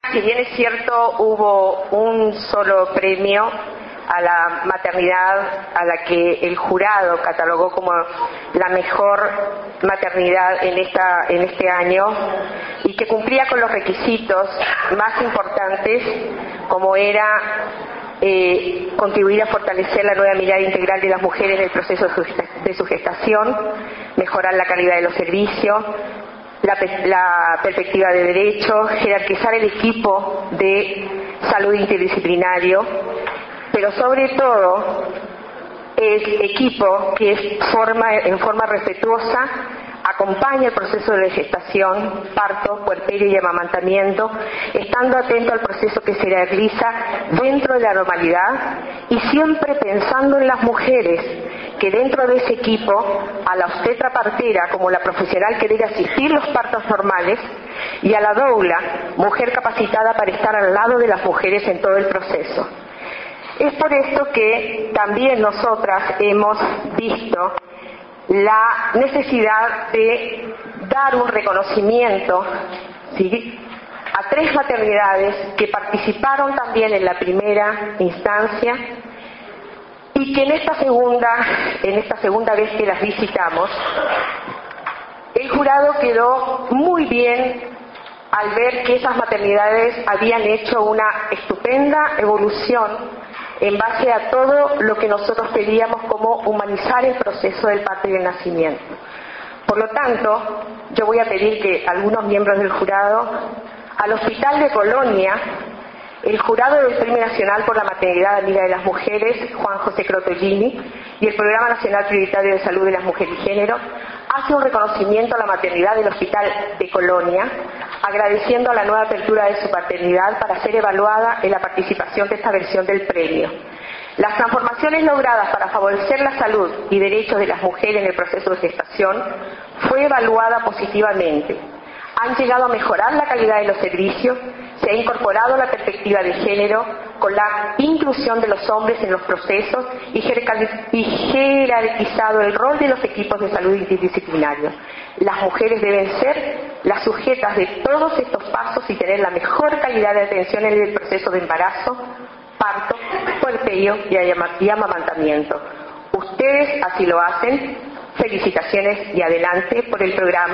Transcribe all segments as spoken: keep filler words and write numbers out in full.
si bien es cierto, hubo un solo premio a la maternidad a la que el jurado catalogó como la mejor maternidad en esta en este año y que cumplía con los requisitos más importantes, como era eh, contribuir a fortalecer la nueva mirada integral de las mujeres en el proceso de su gestación, mejorar la calidad de los servicios, la, la perspectiva de derecho, jerarquizar el equipo de salud interdisciplinario, pero sobre todo el equipo que forma, en forma respetuosa acompaña el proceso de gestación, parto, puerperio y amamantamiento, estando atento al proceso que se realiza dentro de la normalidad y siempre pensando en las mujeres que dentro de ese equipo, a la obstetra partera como la profesional que debe asistir los partos normales y a la doula, mujer capacitada para estar al lado de las mujeres en todo el proceso. Es por esto que también nosotras hemos visto la necesidad de dar un reconocimiento, ¿sí?, a tres maternidades que participaron también en la primera instancia y que en esta segunda, en esta segunda vez que las visitamos, el jurado quedó muy bien al ver que esas maternidades habían hecho una estupenda evolución en base a todo lo que nosotros pedíamos como humanizar el proceso del parto y del nacimiento. Por lo tanto, yo voy a pedir que algunos miembros del jurado, al Hospital de Colonia, el jurado del Premio Nacional por la Maternidad Amiga de las Mujeres, Juan José Crotolini, y el Programa Nacional Prioritario de Salud de las Mujeres y Género, hace un reconocimiento a la maternidad del Hospital de Colonia, agradeciendo la nueva apertura de su paternidad para ser evaluada en la participación de esta versión del premio. Las transformaciones logradas para favorecer la salud y derechos de las mujeres en el proceso de gestación fue evaluada positivamente. Han llegado a mejorar la calidad de los servicios, se ha incorporado la perspectiva de género con la inclusión de los hombres en los procesos y jerarquizado el rol de los equipos de salud interdisciplinarios. Las mujeres deben ser las sujetas de todos estos pasos y tener la mejor calidad de atención en el proceso de embarazo, parto, puerperio y amamantamiento. Ustedes así lo hacen. Felicitaciones y adelante por el programa.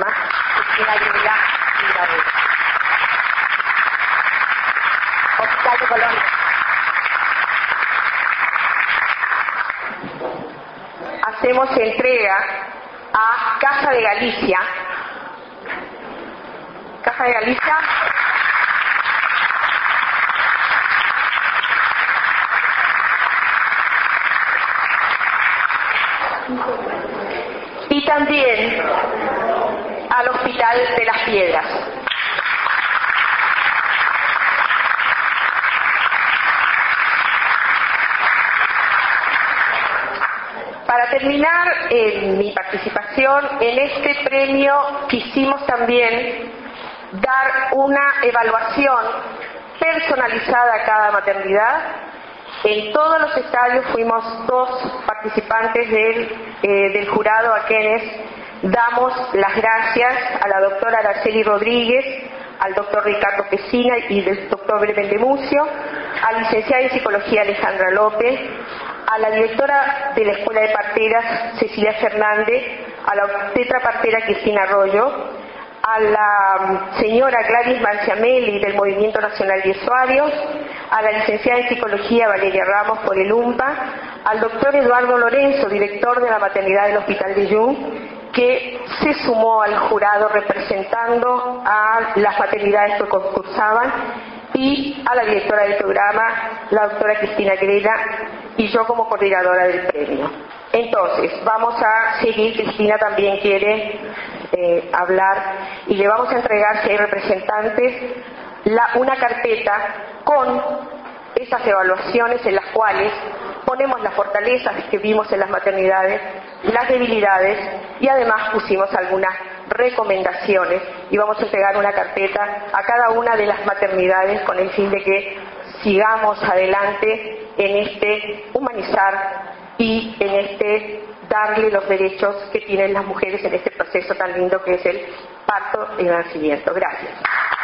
Hospital de Colonia. Hacemos entrega a Caja de Galicia. Caja de Galicia. Y también al Hospital de las Piedras. Para terminar eh, mi participación en este premio, quisimos también dar una evaluación personalizada a cada maternidad. En todos los estadios fuimos dos participantes del, eh, del jurado a quienes damos las gracias: a la doctora Araceli Rodríguez, al doctor Ricardo Pesina y al doctor Bremen de Mucio, a la licenciada en Psicología Alejandra López, a la directora de la Escuela de Parteras Cecilia Fernández, a la obstetra partera Cristina Arroyo, a la señora Gladys Manciamelli del Movimiento Nacional de Usuarios, a la licenciada en Psicología Valeria Ramos por el U M P A, al doctor Eduardo Lorenzo, director de la maternidad del Hospital de Jung, que se sumó al jurado representando a las maternidades que concursaban, y a la directora del programa, la doctora Cristina Grela, y yo como coordinadora del premio. Entonces, vamos a seguir. Cristina también quiere eh, hablar y le vamos a entregar, si hay representantes, la, una carpeta con esas evaluaciones en las cuales ponemos las fortalezas que vimos en las maternidades, las debilidades, y además pusimos algunas recomendaciones, y vamos a entregar una carpeta a cada una de las maternidades con el fin de que sigamos adelante en este humanizar y en este darle los derechos que tienen las mujeres en este proceso tan lindo que es el parto y el nacimiento. Gracias.